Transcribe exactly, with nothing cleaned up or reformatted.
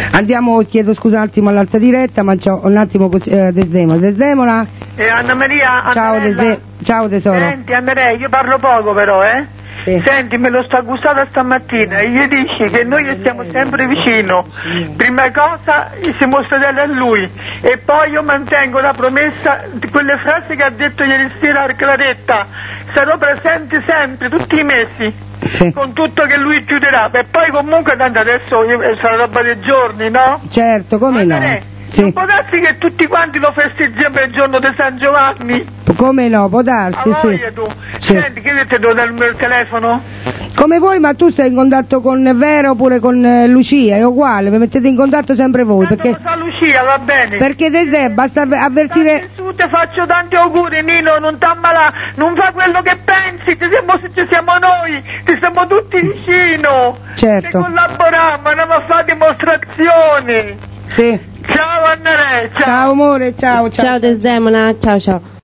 Andiamo, chiedo scusa un attimo all'alza diretta, ma c'ho un attimo così, eh, Desdemola. Desdemola? Eh, Anna Maria, Ciao, Desde... Ciao tesoro. Senti, Andrea, io parlo poco però, eh? Sì. Senti, me lo sto accusando stamattina e gli dici che noi gli stiamo sempre vicino. Prima cosa siamo fedeli a lui e poi io mantengo la promessa di quelle frasi che ha detto ieri sera a Claretta. Sarò presente sempre, tutti i mesi, sì. Con tutto che lui chiuderà. E poi comunque tanto adesso io, sarà roba dei giorni, no? Certo, come no? Sì. Non può darsi che tutti quanti lo festeggiamo il giorno di San Giovanni? Come no, può darsi, sì. Tu. Sì. Senti, che ti devo dare il numero del telefono? Come vuoi, ma tu sei in contatto con Vera oppure con eh, Lucia, è uguale, vi mettete in contatto sempre voi. Tanto perché lo sa Lucia, va bene. Perché Desè, basta avvertire... Tu ti faccio tanti auguri, Nino, non t'ammalà, non fa quello che pensi, ci siamo, ci siamo noi, ci siamo tutti vicino. Certo. Ci collaboriamo, andiamo a fare dimostrazioni. Sì. Ciao Annare, ciao. Ciao amore, ciao, ciao. Ciao Desdemona, ciao ciao.